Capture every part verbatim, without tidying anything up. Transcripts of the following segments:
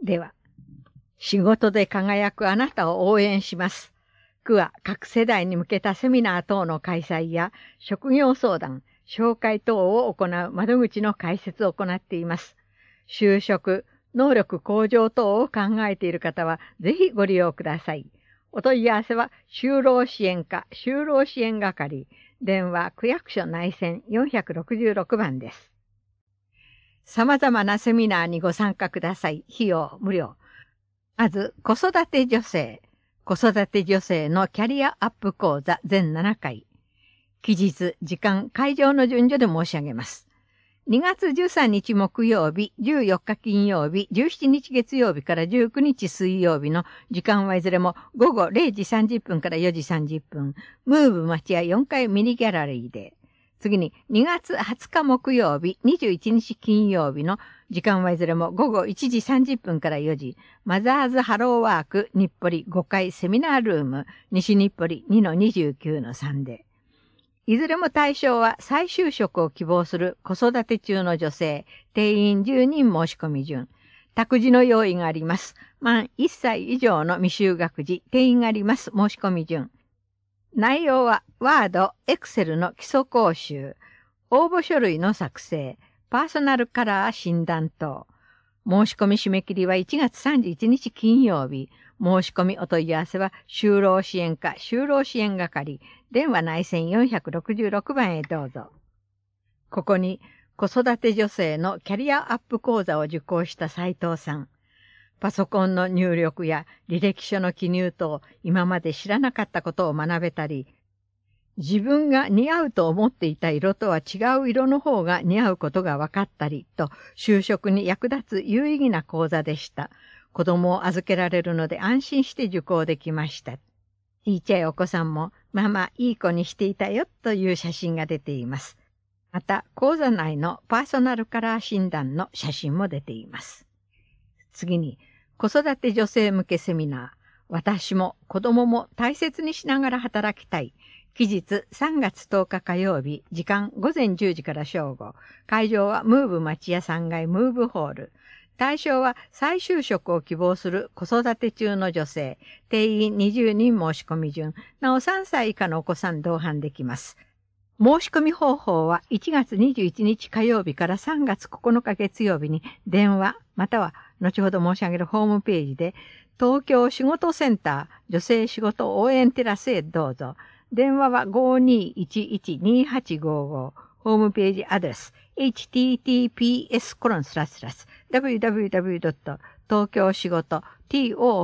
では、仕事で輝くあなたを応援します。区は各世代に向けたセミナー等の開催や職業相談、紹介等を行う窓口の開設を行っています。就職、能力向上等を考えている方はぜひご利用ください。お問い合わせは就労支援課就労支援係、電話区役所内線よんろくろくばんです。様々なセミナーにご参加ください。費用無料。まず、子育て女性。子育て女性のキャリアアップ講座全ななかい。期日、時間、会場の順序で申し上げます。にがつじゅうさんにち木曜日、じゅうよっか金曜日、じゅうしちにち月曜日からじゅうくにち水曜日の時間はいずれもごごれいじさんじゅっぷんからよじさんじゅっぷん、ムーブ町屋よんかいミニギャラリーで。次ににがつはつか木曜日、にじゅういちにち金曜日の時間はいずれもごごいちじさんじゅっぷんからよじ、マザーズハローワーク日暮里ごかいセミナールーム、西日暮里 にのにじゅうきゅうのさん で。いずれも対象は再就職を希望する子育て中の女性、定員じゅうにん申し込み順。託児の用意があります。満いっさい以上の未就学児、定員があります。申し込み順。内容は、ワード、エクセルの基礎講習、応募書類の作成、パーソナルカラー診断等。申し込み締め切りはいちがつさんじゅういちにち金曜日。申し込みお問い合わせは、就労支援課就労支援係、電話内線よんろくろくばんへどうぞ。ここに、子育て女性のキャリアアップ講座を受講した斉藤さん。パソコンの入力や履歴書の記入等、今まで知らなかったことを学べたり、自分が似合うと思っていた色とは違う色の方が似合うことが分かったりと、就職に役立つ有意義な講座でした。子供を預けられるので安心して受講できました。ちいちゃいお子さんも、ママいい子にしていたよという写真が出ています。また、講座内のパーソナルカラー診断の写真も出ています。次に、子育て女性向けセミナー。私も子供も大切にしながら働きたい。期日さんがつとおか火曜日、時間ごぜんじゅうじから正午。会場はムーブ町屋さんがいムーブホール。対象は再就職を希望する子育て中の女性。定員にじゅうにん申し込み順。なおさんさい以下のお子さん同伴できます。申し込み方法はいちがつにじゅういちにち火曜日からさんがつここのか月曜日に電話または後ほど申し上げるホームページで東京仕事センター女性仕事応援テラスへどうぞ。電話は ごーにーいちいちにーはちごーごー。ホームページアドレス エイチティーティーピーエスコロンスラスラス ダブリューダブリューダブリュードット東京仕事 ト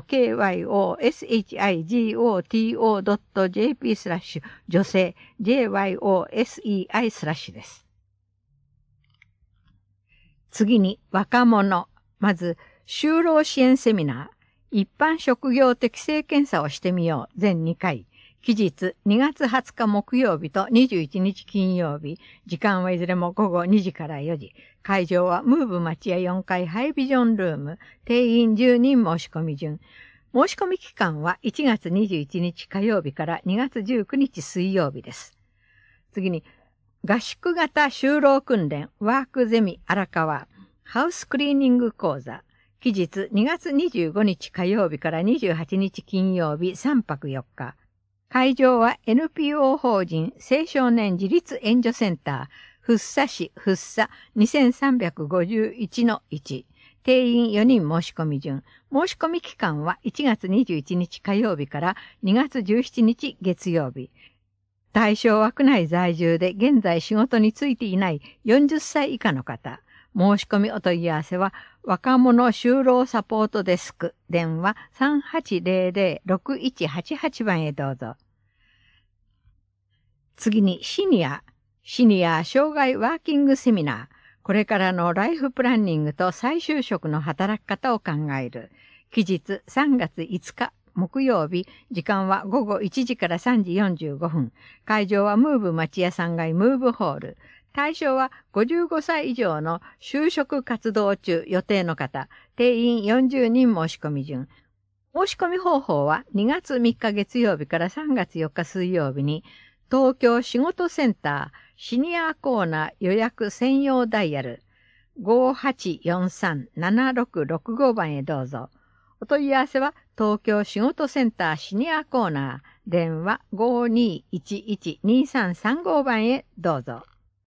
ードットジェーピー スラッシュ女性 ジェイワイオーエスイーアイ スラッシュです。次に若者。まず、就労支援セミナー。一般職業適性検査をしてみよう。全にかい。期日にがつはつか木曜日とにじゅういちにち金曜日。時間はいずれもごごにじからよじ。会場はムーブ町屋よんかいハイビジョンルーム。定員じゅうにん申し込み順。申し込み期間はいちがつにじゅういちにち火曜日からにがつじゅうくにち水曜日です。次に、合宿型就労訓練ワークゼミ荒川ハウスクリーニング講座。期日にがつにじゅうごにち火曜日からにじゅうはちにち金曜日さんぱくよっか。会場は エヌピーオー 法人青少年自立援助センター、福生市福生 にせんさんびゃくごじゅういちのいち。定員よにん申し込み順。申し込み期間はいちがつにじゅういちにち火曜日からにがつじゅうしちにち月曜日。対象は区内在住で現在仕事に就いていないよんじゅっさい以下の方。申し込みお問い合わせは若者就労サポートデスク電話 さんはちゼロゼロろくいちはちはち 番へどうぞ。次にシニア、シニア障害ワーキングセミナー。これからのライフプランニングと再就職の働き方を考える。期日さんがついつか木曜日、時間はごごいちじからさんじよんじゅうごふん。会場はムーブ町屋さんがいムーブホール。対象はごじゅうごさい以上の就職活動中予定の方。定員よんじゅうにん申し込み順。申し込み方法はにがつみっか月曜日からさんがつよっか水曜日に東京仕事センターシニアコーナー予約専用ダイヤルごはちよんさん ななろくろくご 番へどうぞ。お問い合わせは東京仕事センターシニアコーナー、電話 ごーにーいちいちにーさんさんご 番へどうぞ。